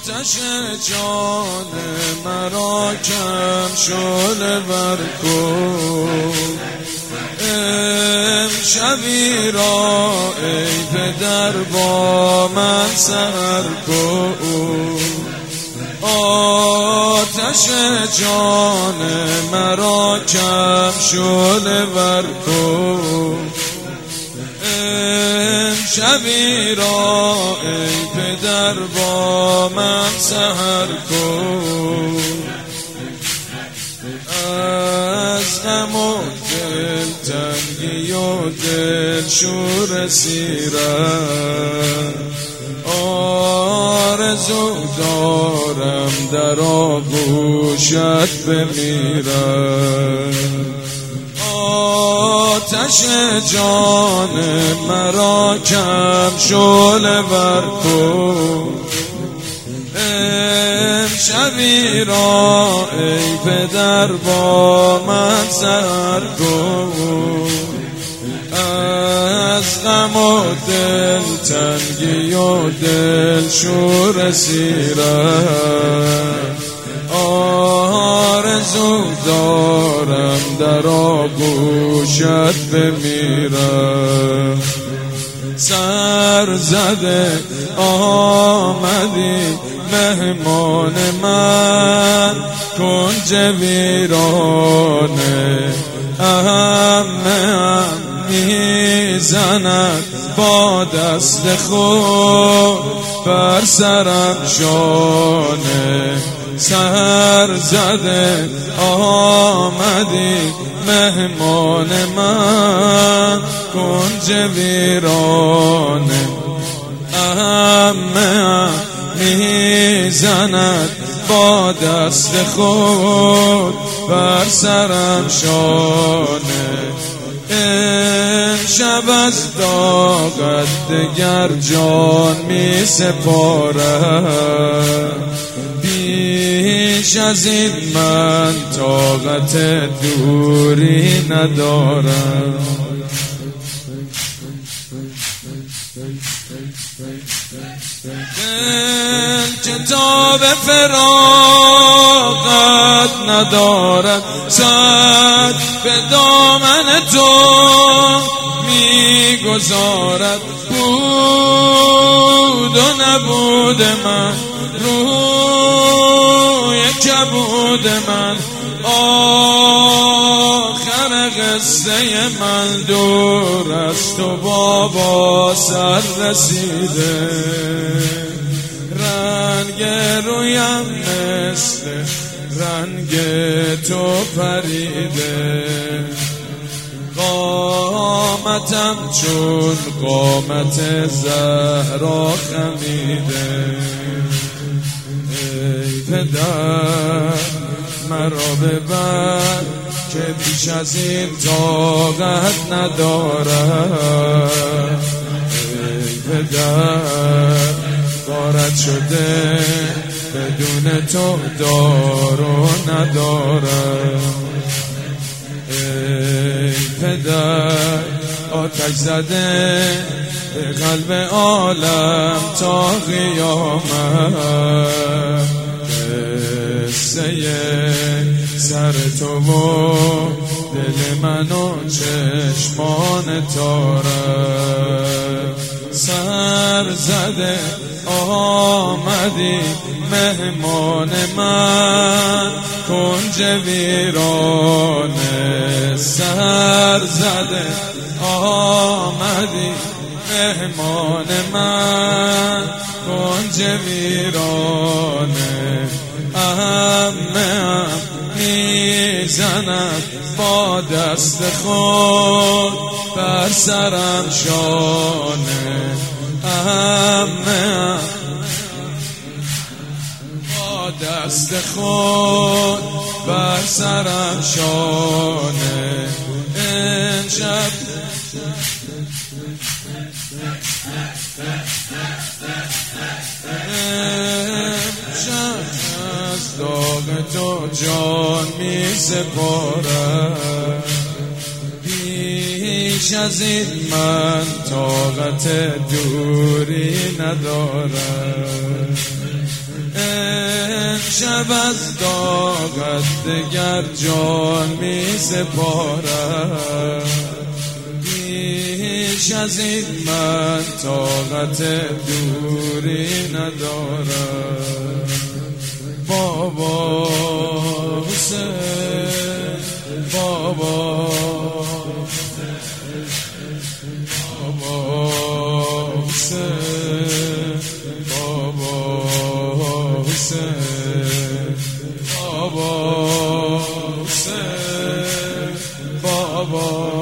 آتش جان مرا کم شعله ور کن امشبی را ای پدر با من سحر کن آتش جان مرا کم شعله ور کن امشبی را ای پدر با من سحر کن از غم و دلتنگی و دلشور سیرت آرزو دارم در آغوشت بمیرم آتش جان مرا کم شعله ور کن امشبی را ای پدر با من سحر کن از غم و دلتنگی و دلشور سیرت آرزو دارم در آغوشت بمیرم سر زده آمدی مهمان من کنج ویرانه همه میزند با دست خود بر سرم شانه سر زده آمدی مهمان من کنج ویرانه همه میزند با دست خود بر سرم شانه امشب از داغت دگر جان می سپارم بیش از این من طاقت دوری ندارم دل کتاب فراقت ندارد صد به دامن تو میگذارد بود و نبود من روی کبود من آخر قصه من دور از تو بابا سر رسیده رنگ رویم مثل رنگ تو پریده قامتم چون قامت زهرا خمیده ای پدر مرا ببر که بیش از این طاقت ندارم ای پدر غارت شده بدون تو دارو ندارم ای پدر آتش زده به قلب عالم تا قیامت قصه سر تو و دل من و چشمان تارم سر زده آمدی مهمان من کنج ویرانه سر زده آمدی مهمان من کنج ویرانه همه میزند با دست خود بر سرم شانه همه با دست خود بر سرم شانه امشب از داغ تو جان می سپارم بیش از این من طاقت دوری ندارم شب از داغت دگر جان می سپارم، بیش از این من طاقت دوری ندارم. بابا حسین، بابا حسین، بابا حسین، بابا حسین، بابا